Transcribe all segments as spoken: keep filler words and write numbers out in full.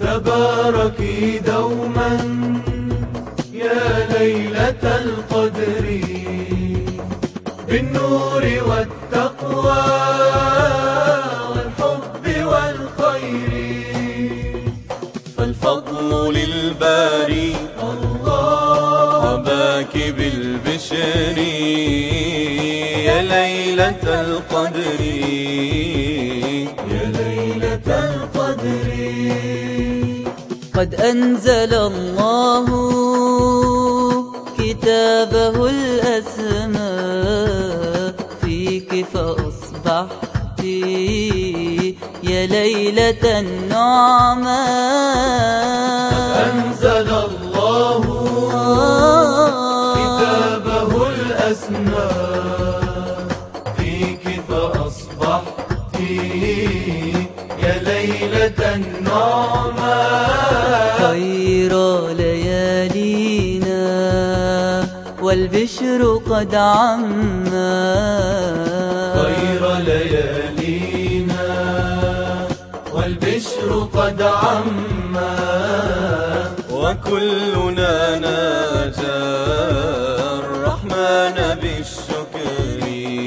تباركي دوما يا ليلة القدر بالنور والتقوى والحب والخير. فالفضل للباري الله حباك بالبشر يا ليلة القدر يا ليلة القدر. قد أنزل الله كتابه الأسمى فيك فأصبحت يا ليلة النعمان. قد أنزل الله كتابه الأسمى فيك فأصبحت يا ليلة النعمان. خير ليالينا والبشر قد عما خير ليالينا والبشر قد عما. وكلنا ناجى الرحمن بالشكر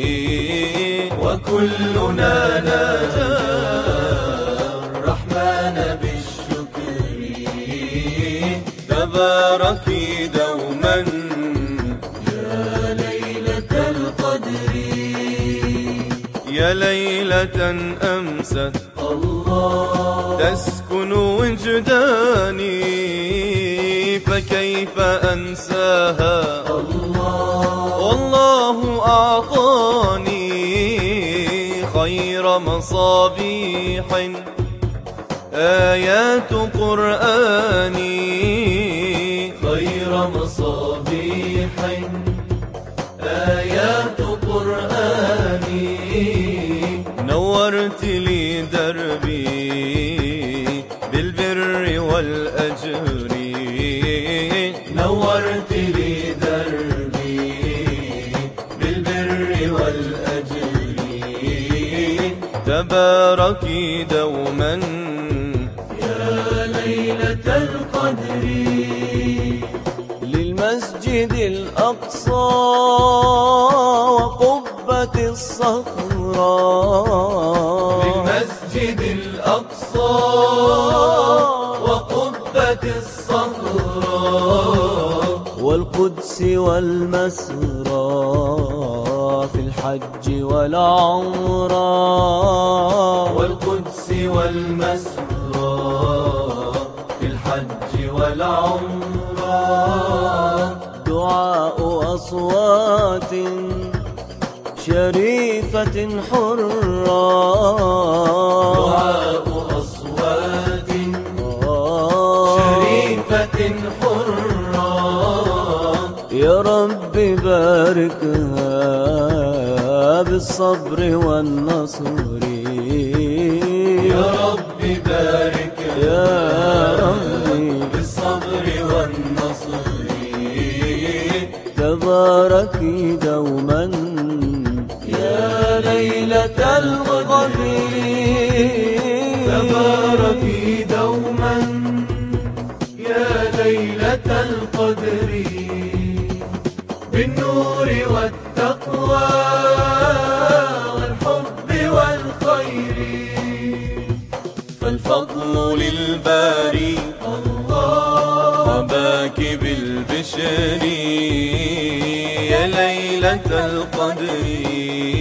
وكلنا ناجى الرحمن بالشكر. تباركي دوما يا ليلة القدر يا ليلة أمست الله تسكن وجداني فكيف أنساها الله والله أعطاني خير مصابيح آيات قرآني خير مصابيح آيات قرآني. نورت لي دربي بالبر والأجر نورت لي دربي بالبر والأجر. تباركي دوما يا ليلة القدر للمسجد الأقصى وقبة الصخراء للمسجد الأقصى وقبة الصخراء والقدس والمسرى في الحج والعمرة والقدس والمسرى في الحج والعمرة. دعاء أصوات شريفة حرة دعاء أصوات شريفة حرة. يا رب باركها بالصبر والنصر يا رب بارك يا ربي بالصبر والنصر. تباركي دوما يا ليلة القدر تباركي دوما يا ليلة القدر بالنور والتقوى والحب والخير. فالفضل للباري الله حباك بالبشر يا ليلة القدر